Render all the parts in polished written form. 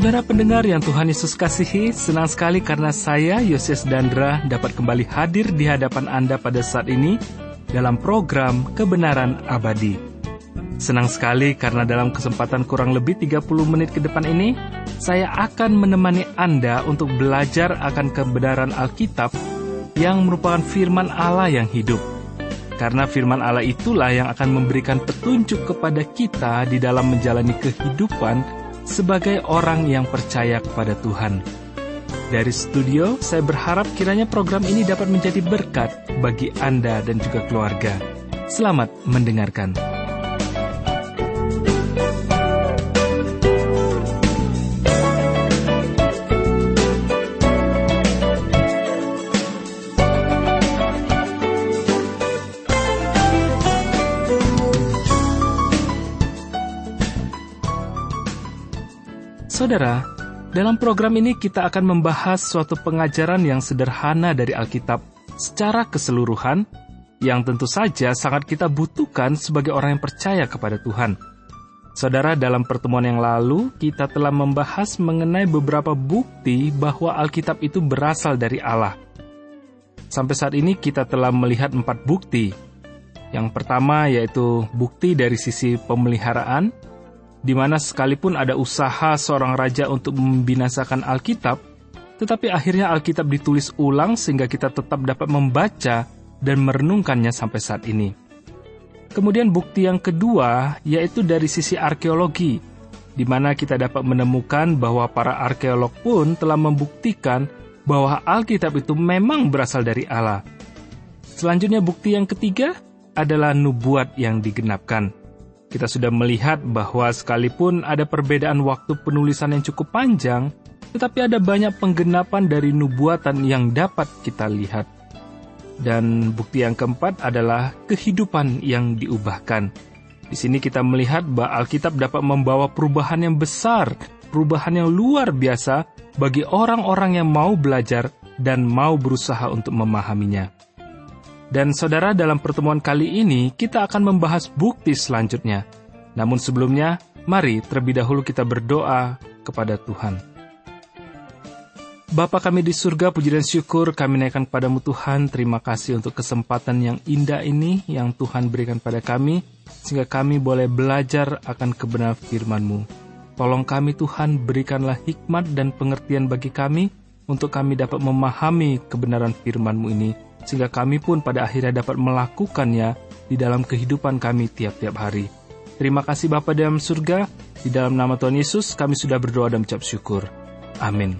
Saudara pendengar yang Tuhan Yesus kasihi, senang sekali karena saya, Yoses Dandra, dapat kembali hadir di hadapan Anda pada saat ini dalam program Kebenaran Abadi. Senang sekali karena dalam kesempatan kurang lebih 30 menit ke depan ini, saya akan menemani Anda untuk belajar akan kebenaran Alkitab yang merupakan firman Allah yang hidup. Karena firman Allah itulah yang akan memberikan petunjuk kepada kita di dalam menjalani kehidupan sebagai orang yang percaya kepada Tuhan. Dari studio, saya berharap kiranya program ini dapat menjadi berkat bagi Anda dan juga keluarga. Selamat mendengarkan. Saudara, dalam program ini kita akan membahas suatu pengajaran yang sederhana dari Alkitab secara keseluruhan, yang tentu saja sangat kita butuhkan sebagai orang yang percaya kepada Tuhan. Saudara, dalam pertemuan yang lalu, kita telah membahas mengenai beberapa bukti bahwa Alkitab itu berasal dari Allah. Sampai saat ini kita telah melihat 4 bukti. Yang pertama yaitu bukti dari sisi pemeliharaan, di mana sekalipun ada usaha seorang raja untuk membinasakan Alkitab, tetapi akhirnya Alkitab ditulis ulang sehingga kita tetap dapat membaca dan merenungkannya sampai saat ini. Kemudian bukti yang kedua yaitu dari sisi arkeologi, di mana kita dapat menemukan bahwa para arkeolog pun telah membuktikan bahwa Alkitab itu memang berasal dari Allah. Selanjutnya bukti yang ketiga adalah nubuat yang digenapkan. Kita sudah melihat bahwa sekalipun ada perbedaan waktu penulisan yang cukup panjang, tetapi ada banyak penggenapan dari nubuatan yang dapat kita lihat. Dan bukti yang keempat adalah kehidupan yang diubahkan. Di sini kita melihat bahwa Alkitab dapat membawa perubahan yang besar, perubahan yang luar biasa bagi orang-orang yang mau belajar dan mau berusaha untuk memahaminya. Dan saudara, dalam pertemuan kali ini kita akan membahas bukti selanjutnya. Namun sebelumnya, mari terlebih dahulu kita berdoa kepada Tuhan. Bapa kami di surga, puji dan syukur kami naikkan kepadamu Tuhan. Terima kasih untuk kesempatan yang indah ini yang Tuhan berikan pada kami, sehingga kami boleh belajar akan kebenaran firman-Mu. Tolong kami Tuhan, berikanlah hikmat dan pengertian bagi kami, untuk kami dapat memahami kebenaran firman-Mu ini, sehingga kami pun pada akhirnya dapat melakukannya di dalam kehidupan kami tiap-tiap hari. Terima kasih Bapa dalam surga, di dalam nama Tuhan Yesus kami sudah berdoa dan mengucap syukur. Amin.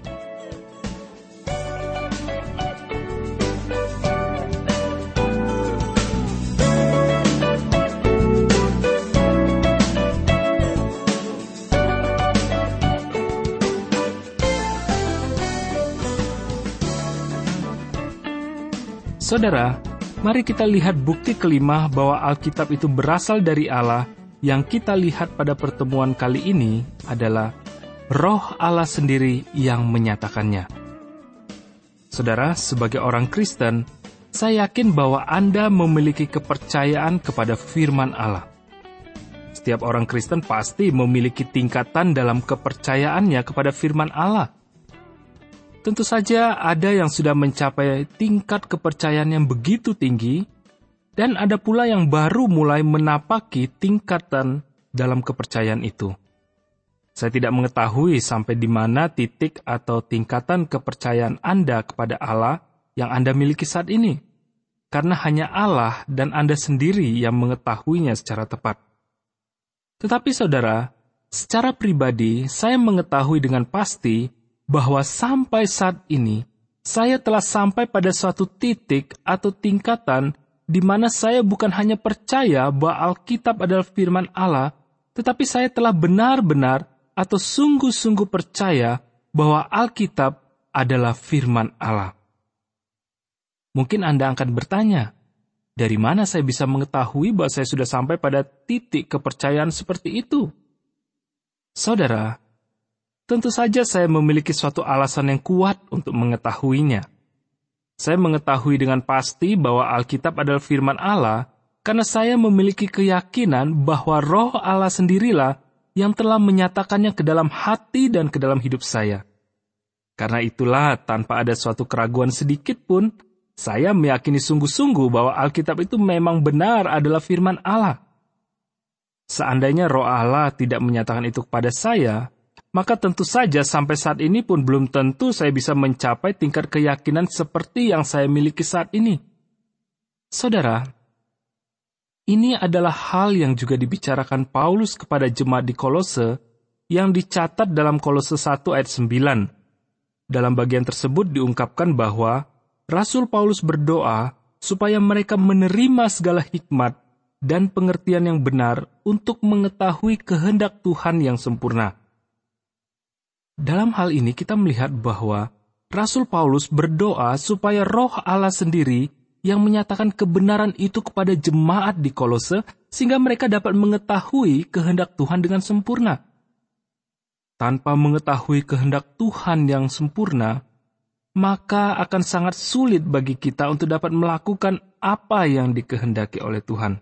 Saudara, mari kita lihat bukti kelima bahwa Alkitab itu berasal dari Allah. Yang kita lihat pada pertemuan kali ini adalah Roh Allah sendiri yang menyatakannya. Saudara, sebagai orang Kristen, saya yakin bahwa Anda memiliki kepercayaan kepada firman Allah. Setiap orang Kristen pasti memiliki tingkatan dalam kepercayaannya kepada firman Allah. Tentu saja ada yang sudah mencapai tingkat kepercayaan yang begitu tinggi, dan ada pula yang baru mulai menapaki tingkatan dalam kepercayaan itu. Saya tidak mengetahui sampai di mana titik atau tingkatan kepercayaan Anda kepada Allah yang Anda miliki saat ini, karena hanya Allah dan Anda sendiri yang mengetahuinya secara tepat. Tetapi saudara, secara pribadi saya mengetahui dengan pasti bahwa sampai saat ini, saya telah sampai pada suatu titik atau tingkatan di mana saya bukan hanya percaya bahwa Alkitab adalah firman Allah, tetapi saya telah benar-benar atau sungguh-sungguh percaya bahwa Alkitab adalah firman Allah. Mungkin Anda akan bertanya, dari mana saya bisa mengetahui bahwa saya sudah sampai pada titik kepercayaan seperti itu? Saudara, tentu saja saya memiliki suatu alasan yang kuat untuk mengetahuinya. Saya mengetahui dengan pasti bahwa Alkitab adalah firman Allah karena saya memiliki keyakinan bahwa Roh Allah sendirilah yang telah menyatakannya ke dalam hati dan ke dalam hidup saya. Karena itulah, tanpa ada suatu keraguan sedikit pun, saya meyakini sungguh-sungguh bahwa Alkitab itu memang benar adalah firman Allah. Seandainya Roh Allah tidak menyatakan itu kepada saya, maka tentu saja sampai saat ini pun belum tentu saya bisa mencapai tingkat keyakinan seperti yang saya miliki saat ini. Saudara, ini adalah hal yang juga dibicarakan Paulus kepada jemaat di Kolose yang dicatat dalam Kolose 1 ayat 9. Dalam bagian tersebut diungkapkan bahwa Rasul Paulus berdoa supaya mereka menerima segala hikmat dan pengertian yang benar untuk mengetahui kehendak Tuhan yang sempurna. Dalam hal ini kita melihat bahwa Rasul Paulus berdoa supaya Roh Allah sendiri yang menyatakan kebenaran itu kepada jemaat di Kolose sehingga mereka dapat mengetahui kehendak Tuhan dengan sempurna. Tanpa mengetahui kehendak Tuhan yang sempurna, maka akan sangat sulit bagi kita untuk dapat melakukan apa yang dikehendaki oleh Tuhan.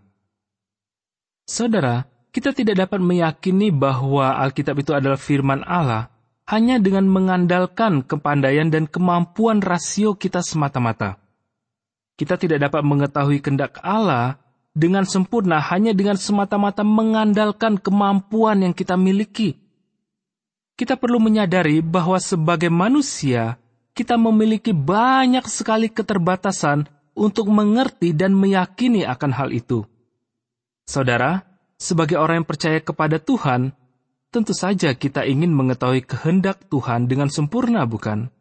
Saudara, kita tidak dapat meyakini bahwa Alkitab itu adalah firman Allah hanya dengan mengandalkan kepandaian dan kemampuan rasio kita semata-mata. Kita tidak dapat mengetahui kehendak Allah dengan sempurna hanya dengan semata-mata mengandalkan kemampuan yang kita miliki. Kita perlu menyadari bahwa sebagai manusia, kita memiliki banyak sekali keterbatasan untuk mengerti dan meyakini akan hal itu. Saudara, sebagai orang yang percaya kepada Tuhan, tentu saja kita ingin mengetahui kehendak Tuhan dengan sempurna, bukan?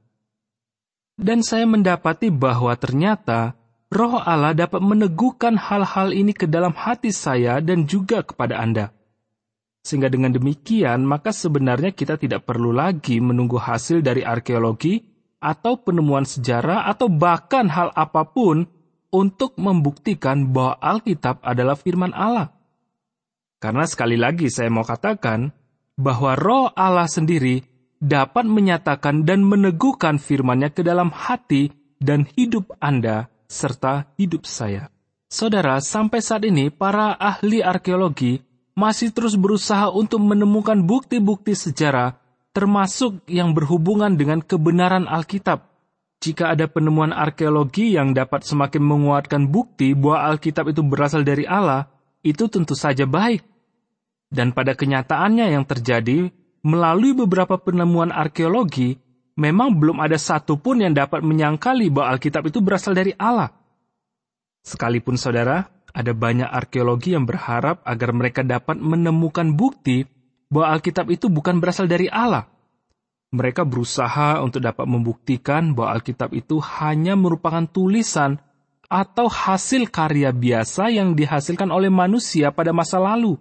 Dan saya mendapati bahwa ternyata Roh Allah dapat meneguhkan hal-hal ini ke dalam hati saya dan juga kepada Anda. Sehingga dengan demikian, maka sebenarnya kita tidak perlu lagi menunggu hasil dari arkeologi atau penemuan sejarah atau bahkan hal apapun untuk membuktikan bahwa Alkitab adalah firman Allah. Karena sekali lagi saya mau katakan bahwa Roh Allah sendiri dapat menyatakan dan meneguhkan firman-Nya ke dalam hati dan hidup Anda serta hidup saya. Saudara, sampai saat ini para ahli arkeologi masih terus berusaha untuk menemukan bukti-bukti sejarah termasuk yang berhubungan dengan kebenaran Alkitab. Jika ada penemuan arkeologi yang dapat semakin menguatkan bukti bahwa Alkitab itu berasal dari Allah, itu tentu saja baik. Dan pada kenyataannya yang terjadi, melalui beberapa penemuan arkeologi, memang belum ada satupun yang dapat menyangkali bahwa Alkitab itu berasal dari Allah. Sekalipun saudara, ada banyak arkeologi yang berharap agar mereka dapat menemukan bukti bahwa Alkitab itu bukan berasal dari Allah. Mereka berusaha untuk dapat membuktikan bahwa Alkitab itu hanya merupakan tulisan atau hasil karya biasa yang dihasilkan oleh manusia pada masa lalu.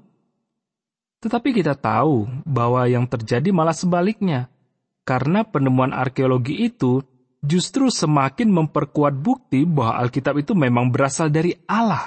Tetapi kita tahu bahwa yang terjadi malah sebaliknya, karena penemuan arkeologi itu justru semakin memperkuat bukti bahwa Alkitab itu memang berasal dari Allah.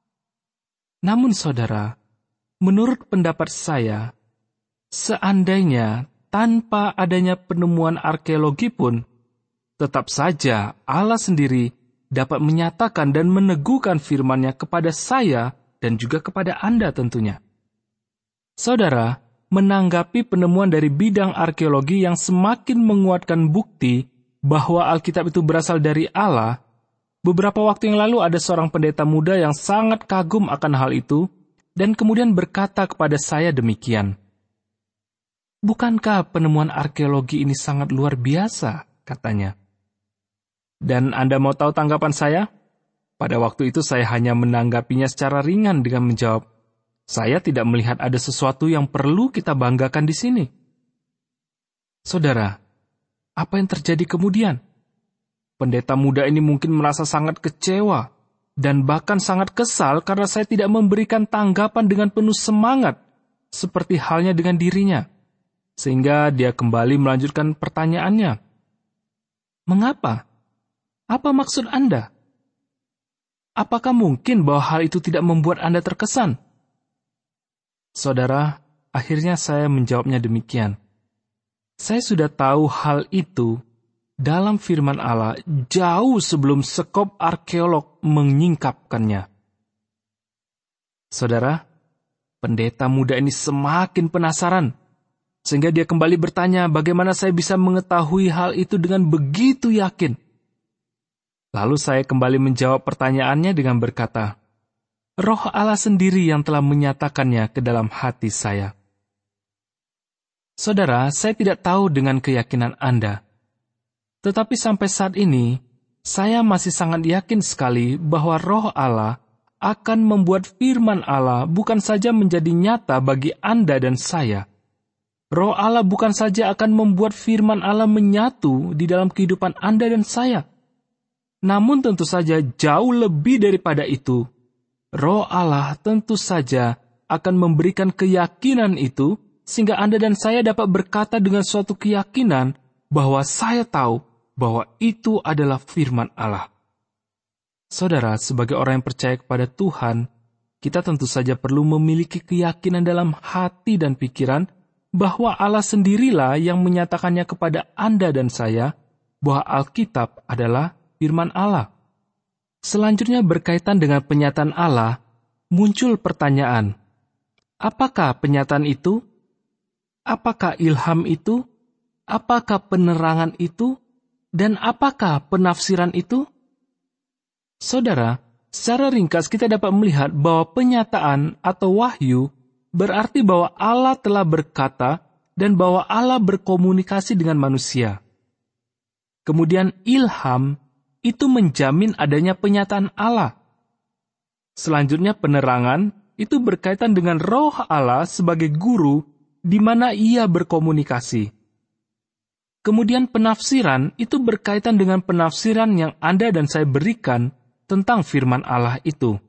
Namun saudara, menurut pendapat saya, seandainya tanpa adanya penemuan arkeologi pun, tetap saja Allah sendiri dapat menyatakan dan meneguhkan firman-Nya kepada saya dan juga kepada Anda tentunya. Saudara, menanggapi penemuan dari bidang arkeologi yang semakin menguatkan bukti bahwa Alkitab itu berasal dari Allah, beberapa waktu yang lalu ada seorang pendeta muda yang sangat kagum akan hal itu dan kemudian berkata kepada saya demikian. Bukankah penemuan arkeologi ini sangat luar biasa, katanya. Dan Anda mau tahu tanggapan saya? Pada waktu itu saya hanya menanggapinya secara ringan dengan menjawab, saya tidak melihat ada sesuatu yang perlu kita banggakan di sini. Saudara, apa yang terjadi kemudian? Pendeta muda ini mungkin merasa sangat kecewa dan bahkan sangat kesal karena saya tidak memberikan tanggapan dengan penuh semangat seperti halnya dengan dirinya. Sehingga dia kembali melanjutkan pertanyaannya. Mengapa? Apa maksud Anda? Apakah mungkin bahwa hal itu tidak membuat Anda terkesan? Saudara, akhirnya saya menjawabnya demikian. Saya sudah tahu hal itu dalam firman Allah jauh sebelum sekop arkeolog menyingkapkannya. Saudara, Pendeta muda ini semakin penasaran, sehingga dia kembali bertanya bagaimana saya bisa mengetahui hal itu dengan begitu yakin. Lalu saya kembali menjawab pertanyaannya dengan berkata, Roh Allah sendiri yang telah menyatakannya ke dalam hati saya. Saudara, saya tidak tahu dengan keyakinan Anda. Tetapi sampai saat ini, saya masih sangat yakin sekali bahwa Roh Allah akan membuat firman Allah bukan saja menjadi nyata bagi Anda dan saya. Roh Allah bukan saja akan membuat firman Allah menyatu di dalam kehidupan Anda dan saya. Namun tentu saja jauh lebih daripada itu, Roh Allah tentu saja akan memberikan keyakinan itu sehingga Anda dan saya dapat berkata dengan suatu keyakinan bahwa saya tahu bahwa itu adalah firman Allah. Saudara, sebagai orang yang percaya kepada Tuhan, kita tentu saja perlu memiliki keyakinan dalam hati dan pikiran bahwa Allah sendirilah yang menyatakannya kepada Anda dan saya bahwa Alkitab adalah firman Allah. Selanjutnya berkaitan dengan penyataan Allah, muncul pertanyaan, apakah penyataan itu? Apakah ilham itu? Apakah penerangan itu? Dan apakah penafsiran itu? Saudara, secara ringkas kita dapat melihat bahwa penyataan atau wahyu berarti bahwa Allah telah berkata dan bahwa Allah berkomunikasi dengan manusia. Kemudian ilham itu menjamin adanya penyataan Allah. Selanjutnya penerangan itu berkaitan dengan Roh Allah sebagai guru di mana Ia berkomunikasi. Kemudian penafsiran itu berkaitan dengan penafsiran yang Anda dan saya berikan tentang firman Allah itu.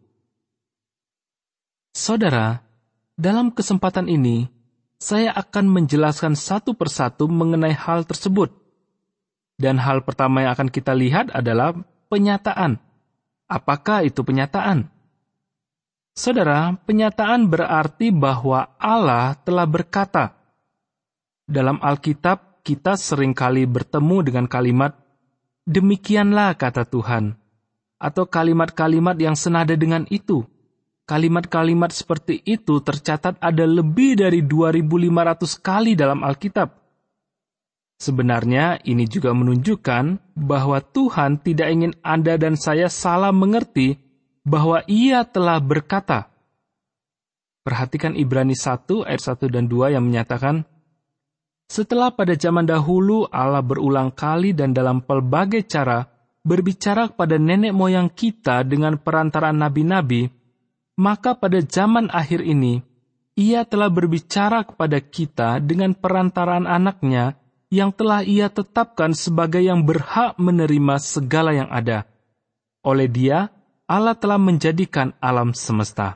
Saudara, dalam kesempatan ini, saya akan menjelaskan satu persatu mengenai hal tersebut. Dan hal pertama yang akan kita lihat adalah penyataan. Apakah itu penyataan? Saudara, penyataan berarti bahwa Allah telah berkata. Dalam Alkitab, kita seringkali bertemu dengan kalimat, "Demikianlah kata Tuhan," atau kalimat-kalimat yang senada dengan itu. Kalimat-kalimat seperti itu tercatat ada lebih dari 2.500 kali dalam Alkitab. Sebenarnya ini juga menunjukkan bahwa Tuhan tidak ingin Anda dan saya salah mengerti bahwa Ia telah berkata. Perhatikan Ibrani 1 ayat 1 dan 2 yang menyatakan, setelah pada zaman dahulu Allah berulang kali dan dalam pelbagai cara berbicara kepada nenek moyang kita dengan perantaraan nabi-nabi, maka pada zaman akhir ini, Ia telah berbicara kepada kita dengan perantaraan anaknya yang telah Ia tetapkan sebagai yang berhak menerima segala yang ada. Oleh Dia, Allah telah menjadikan alam semesta.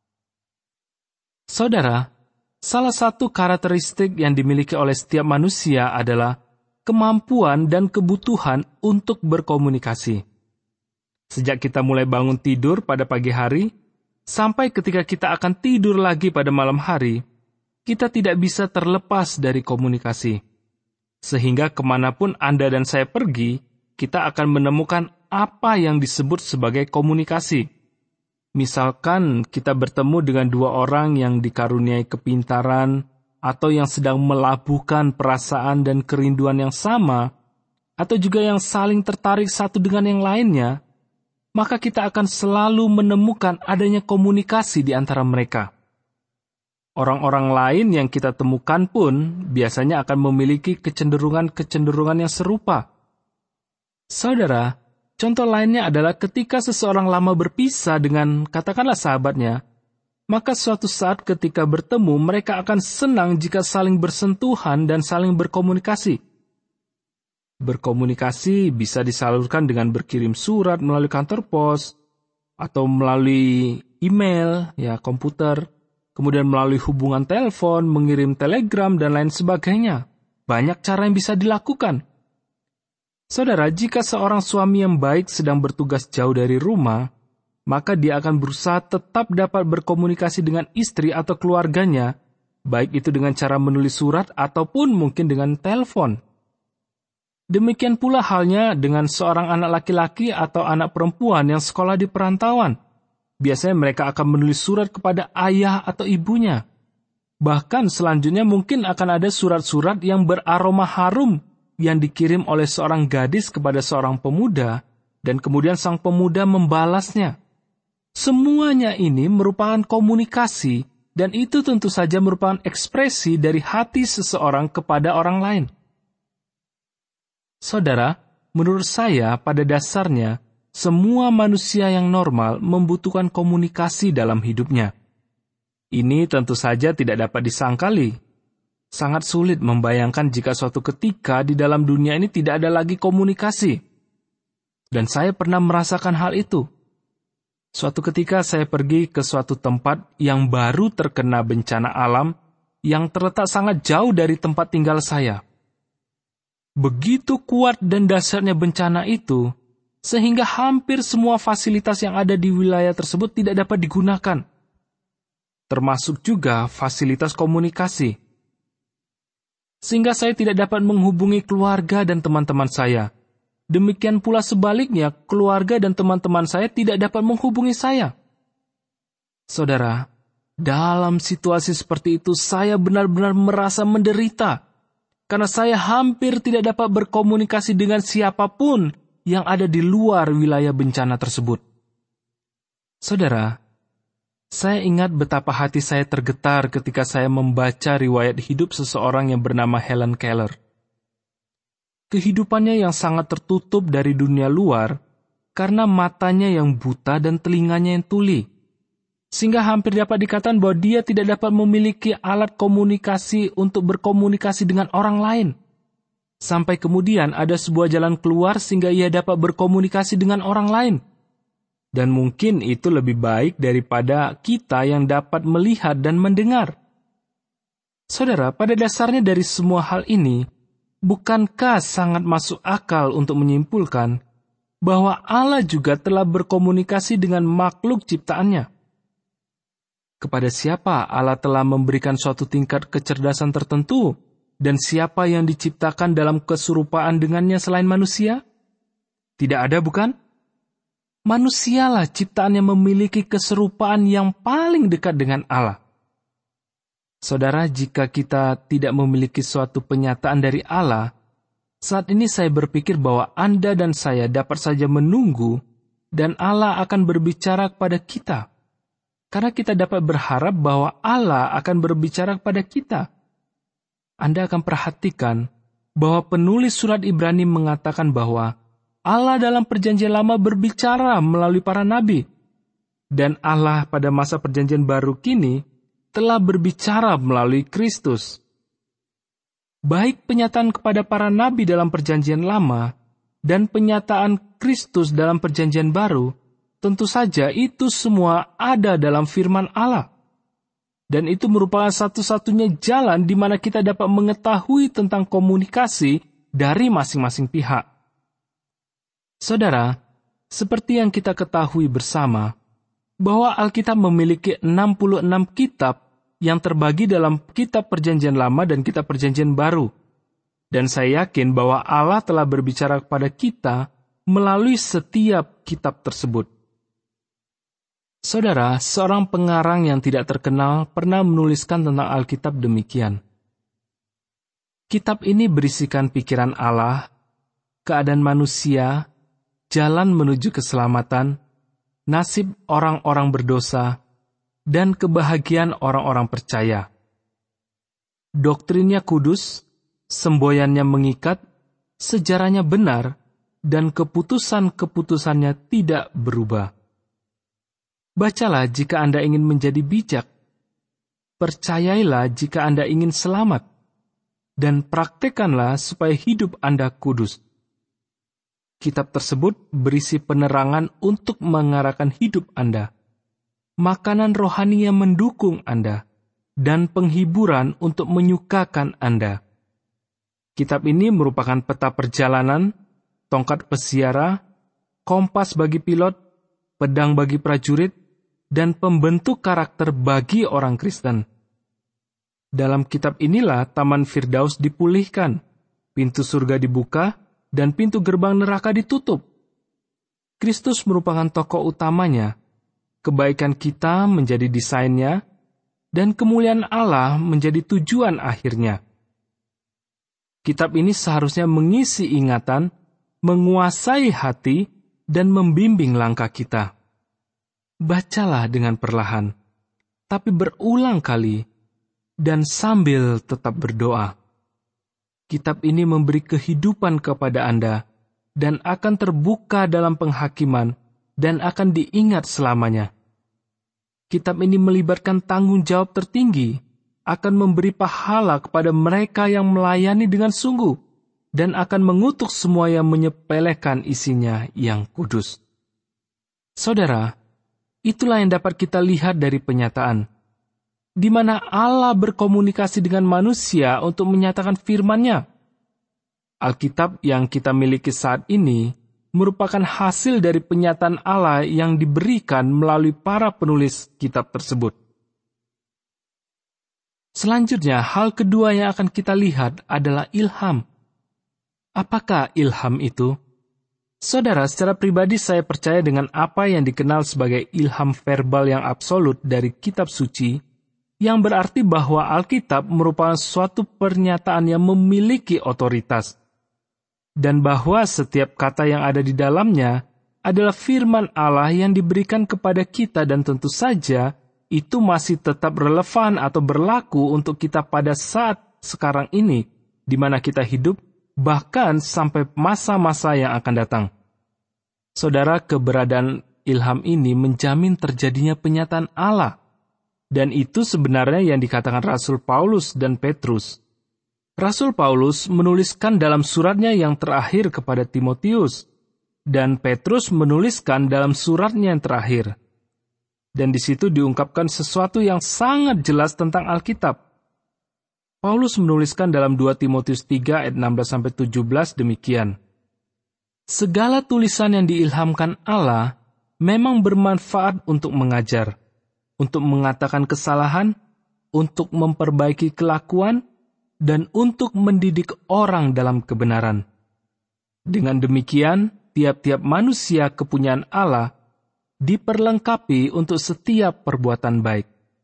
Saudara, salah satu karakteristik yang dimiliki oleh setiap manusia adalah kemampuan dan kebutuhan untuk berkomunikasi. Sejak kita mulai bangun tidur pada pagi hari, sampai ketika kita akan tidur lagi pada malam hari, kita tidak bisa terlepas dari komunikasi. Sehingga kemanapun Anda dan saya pergi, kita akan menemukan apa yang disebut sebagai komunikasi. Misalkan kita bertemu dengan dua orang yang dikaruniai kepintaran, atau yang sedang melabuhkan perasaan dan kerinduan yang sama, atau juga yang saling tertarik satu dengan yang lainnya, maka kita akan selalu menemukan adanya komunikasi di antara mereka. Orang-orang lain yang kita temukan pun biasanya akan memiliki kecenderungan-kecenderungan yang serupa. Saudara, contoh lainnya adalah ketika seseorang lama berpisah dengan katakanlah sahabatnya, maka suatu saat ketika bertemu mereka akan senang jika saling bersentuhan dan saling berkomunikasi. Berkomunikasi bisa disalurkan dengan berkirim surat melalui kantor pos, atau melalui email, komputer, kemudian melalui hubungan telepon, mengirim telegram, dan lain sebagainya. Banyak cara yang bisa dilakukan. Saudara, jika seorang suami yang baik sedang bertugas jauh dari rumah, maka dia akan berusaha tetap dapat berkomunikasi dengan istri atau keluarganya, baik itu dengan cara menulis surat ataupun mungkin dengan telepon. Demikian pula halnya dengan seorang anak laki-laki atau anak perempuan yang sekolah di perantauan. Biasanya mereka akan menulis surat kepada ayah atau ibunya. Bahkan selanjutnya mungkin akan ada surat-surat yang beraroma harum yang dikirim oleh seorang gadis kepada seorang pemuda, dan kemudian sang pemuda membalasnya. Semuanya ini merupakan komunikasi, dan itu tentu saja merupakan ekspresi dari hati seseorang kepada orang lain. Saudara, menurut saya pada dasarnya, semua manusia yang normal membutuhkan komunikasi dalam hidupnya. Ini tentu saja tidak dapat disangkali. Sangat sulit membayangkan jika suatu ketika di dalam dunia ini tidak ada lagi komunikasi. Dan saya pernah merasakan hal itu. Suatu ketika saya pergi ke suatu tempat yang baru terkena bencana alam yang terletak sangat jauh dari tempat tinggal saya. Begitu kuat dan dahsyatnya bencana itu, sehingga hampir semua fasilitas yang ada di wilayah tersebut tidak dapat digunakan. Termasuk juga fasilitas komunikasi. Sehingga saya tidak dapat menghubungi keluarga dan teman-teman saya. Demikian pula sebaliknya, keluarga dan teman-teman saya tidak dapat menghubungi saya. Saudara, dalam situasi seperti itu saya benar-benar merasa menderita, karena saya hampir tidak dapat berkomunikasi dengan siapapun yang ada di luar wilayah bencana tersebut. Saudara, saya ingat betapa hati saya tergetar ketika saya membaca riwayat hidup seseorang yang bernama Helen Keller. Kehidupannya yang sangat tertutup dari dunia luar karena matanya yang buta dan telinganya yang tuli, sehingga hampir dapat dikatakan bahwa dia tidak dapat memiliki alat komunikasi untuk berkomunikasi dengan orang lain. Sampai kemudian ada sebuah jalan keluar sehingga ia dapat berkomunikasi dengan orang lain. Dan mungkin itu lebih baik daripada kita yang dapat melihat dan mendengar. Saudara, pada dasarnya dari semua hal ini, bukankah sangat masuk akal untuk menyimpulkan bahwa Allah juga telah berkomunikasi dengan makhluk ciptaannya? Kepada siapa Allah telah memberikan suatu tingkat kecerdasan tertentu, dan siapa yang diciptakan dalam keserupaan dengannya selain manusia? Tidak ada, bukan? Manusialah ciptaan yang memiliki keserupaan yang paling dekat dengan Allah. Saudara, jika kita tidak memiliki suatu penyataan dari Allah, saat ini saya berpikir bahwa Anda dan saya dapat saja menunggu dan Allah akan berbicara kepada kita. Karena kita dapat berharap bahwa Allah akan berbicara kepada kita. Anda akan perhatikan bahwa penulis surat Ibrani mengatakan bahwa Allah dalam perjanjian lama berbicara melalui para nabi. Dan Allah pada masa perjanjian baru kini telah berbicara melalui Kristus. Baik penyataan kepada para nabi dalam perjanjian lama dan penyataan Kristus dalam perjanjian baru, tentu saja itu semua ada dalam firman Allah. Dan itu merupakan satu-satunya jalan di mana kita dapat mengetahui tentang komunikasi dari masing-masing pihak. Saudara, seperti yang kita ketahui bersama, bahwa Alkitab memiliki 66 kitab yang terbagi dalam kitab perjanjian lama dan kitab perjanjian baru. Dan saya yakin bahwa Allah telah berbicara kepada kita melalui setiap kitab tersebut. Saudara, seorang pengarang yang tidak terkenal pernah menuliskan tentang Alkitab demikian. Kitab ini berisikan pikiran Allah, keadaan manusia, jalan menuju keselamatan, nasib orang-orang berdosa, dan kebahagiaan orang-orang percaya. Doktrinnya kudus, semboyannya mengikat, sejarahnya benar, dan keputusan-keputusannya tidak berubah. Bacalah jika Anda ingin menjadi bijak. Percayailah jika Anda ingin selamat. Dan praktekanlah supaya hidup Anda kudus. Kitab tersebut berisi penerangan untuk mengarahkan hidup Anda, makanan rohani yang mendukung Anda, dan penghiburan untuk menyukakan Anda. Kitab ini merupakan peta perjalanan, tongkat pesiara, kompas bagi pilot, pedang bagi prajurit, dan pembentuk karakter bagi orang Kristen. Dalam kitab inilah Taman Firdaus dipulihkan, pintu surga dibuka, dan pintu gerbang neraka ditutup. Kristus merupakan tokoh utamanya, kebaikan kita menjadi desainnya, dan kemuliaan Allah menjadi tujuan akhirnya. Kitab ini seharusnya mengisi ingatan, menguasai hati, dan membimbing langkah kita. Bacalah dengan perlahan, tapi berulang kali, dan sambil tetap berdoa. Kitab ini memberi kehidupan kepada Anda, dan akan terbuka dalam penghakiman, dan akan diingat selamanya. Kitab ini melibatkan tanggung jawab tertinggi, akan memberi pahala kepada mereka yang melayani dengan sungguh, dan akan mengutuk semua yang menyepelekan isinya yang kudus. Saudara, itulah yang dapat kita lihat dari penyataan, di mana Allah berkomunikasi dengan manusia untuk menyatakan firman-Nya. Alkitab yang kita miliki saat ini merupakan hasil dari penyataan Allah yang diberikan melalui para penulis kitab tersebut. Selanjutnya, hal kedua yang akan kita lihat adalah ilham. Apakah ilham itu? Saudara, secara pribadi saya percaya dengan apa yang dikenal sebagai ilham verbal yang absolut dari kitab suci, yang berarti bahwa Alkitab merupakan suatu pernyataan yang memiliki otoritas, dan bahwa setiap kata yang ada di dalamnya adalah firman Allah yang diberikan kepada kita, dan tentu saja itu masih tetap relevan atau berlaku untuk kita pada saat sekarang ini, di mana kita hidup, bahkan sampai masa-masa yang akan datang. Saudara, keberadaan ilham ini menjamin terjadinya penyataan Allah, dan itu sebenarnya yang dikatakan Rasul Paulus dan Petrus. Rasul Paulus menuliskan dalam suratnya yang terakhir kepada Timotius, dan Petrus menuliskan dalam suratnya yang terakhir. Dan di situ diungkapkan sesuatu yang sangat jelas tentang Alkitab. Paulus menuliskan dalam 2 Timotius 3 ayat 16-17 demikian. Segala tulisan yang diilhamkan Allah memang bermanfaat untuk mengajar, untuk mengatakan kesalahan, untuk memperbaiki kelakuan, dan untuk mendidik orang dalam kebenaran. Dengan demikian, tiap-tiap manusia kepunyaan Allah diperlengkapi untuk setiap perbuatan baik.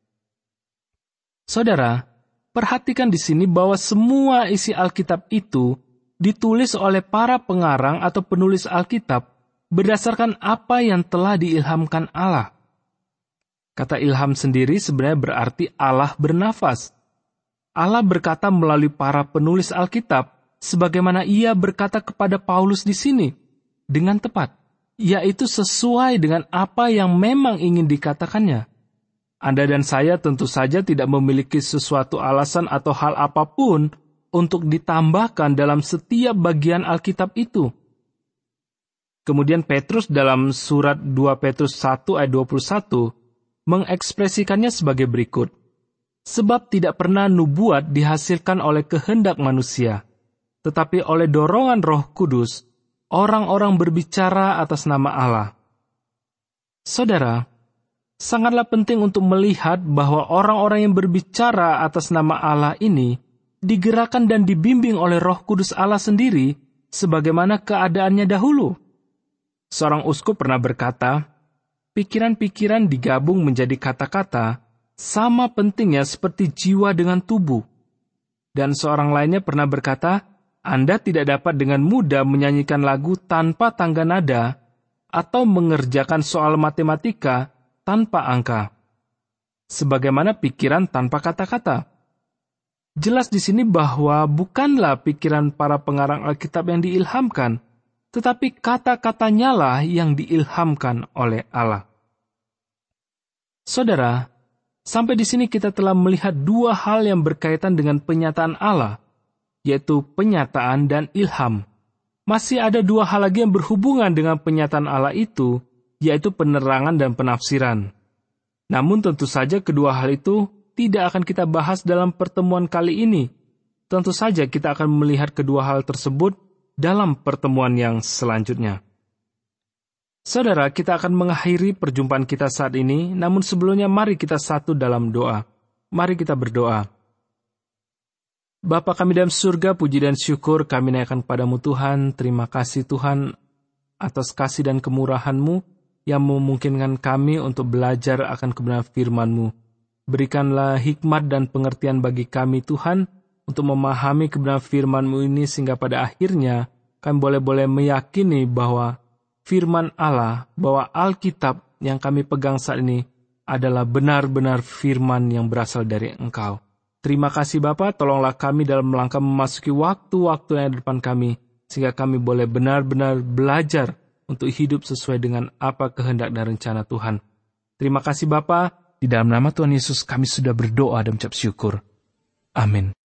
Saudara, perhatikan di sini bahwa semua isi Alkitab itu ditulis oleh para pengarang atau penulis Alkitab berdasarkan apa yang telah diilhamkan Allah. Kata ilham sendiri sebenarnya berarti Allah bernafas. Allah berkata melalui para penulis Alkitab, sebagaimana Ia berkata kepada Paulus di sini, dengan tepat, yaitu sesuai dengan apa yang memang ingin dikatakannya. Anda dan saya tentu saja tidak memiliki sesuatu alasan atau hal apapun untuk ditambahkan dalam setiap bagian Alkitab itu. Kemudian Petrus dalam surat 2 Petrus 1 ayat 21 mengekspresikannya sebagai berikut. Sebab tidak pernah nubuat dihasilkan oleh kehendak manusia, tetapi oleh dorongan Roh Kudus, orang-orang berbicara atas nama Allah. Saudara, sangatlah penting untuk melihat bahwa orang-orang yang berbicara atas nama Allah ini digerakkan dan dibimbing oleh Roh Kudus Allah sendiri, sebagaimana keadaannya dahulu. Seorang uskup pernah berkata, pikiran-pikiran digabung menjadi kata-kata, sama pentingnya seperti jiwa dengan tubuh. Dan seorang lainnya pernah berkata, Anda tidak dapat dengan mudah menyanyikan lagu tanpa tangga nada, atau mengerjakan soal matematika tanpa angka. Sebagaimana pikiran tanpa kata-kata. Jelas di sini bahwa bukanlah pikiran para pengarang Alkitab yang diilhamkan, tetapi kata-katanya lah yang diilhamkan oleh Allah. Saudara, sampai di sini kita telah melihat dua hal yang berkaitan dengan penyataan Allah, yaitu penyataan dan ilham. Masih ada dua hal lagi yang berhubungan dengan penyataan Allah itu, yaitu penerangan dan penafsiran. Namun tentu saja kedua hal itu tidak akan kita bahas dalam pertemuan kali ini. Tentu saja kita akan melihat kedua hal tersebut dalam pertemuan yang selanjutnya. Saudara, kita akan mengakhiri perjumpaan kita saat ini, namun sebelumnya mari kita satu dalam doa. Mari kita berdoa. Bapa kami dalam surga, puji dan syukur kami naikkan padamu Tuhan. Terima kasih Tuhan atas kasih dan kemurahan-Mu yang memungkinkan kami untuk belajar akan kebenaran firman-Mu. Berikanlah hikmat dan pengertian bagi kami, Tuhan, untuk memahami kebenaran firman-Mu ini, sehingga pada akhirnya kami boleh meyakini bahwa firman Allah, bahwa Alkitab yang kami pegang saat ini adalah benar-benar firman yang berasal dari Engkau. Terima kasih Bapa, tolonglah kami dalam langkah memasuki waktu-waktu yang ada di depan kami, sehingga kami boleh benar-benar belajar untuk hidup sesuai dengan apa kehendak dan rencana Tuhan. Terima kasih Bapa, di dalam nama Tuhan Yesus kami sudah berdoa dan mengucap syukur. Amin.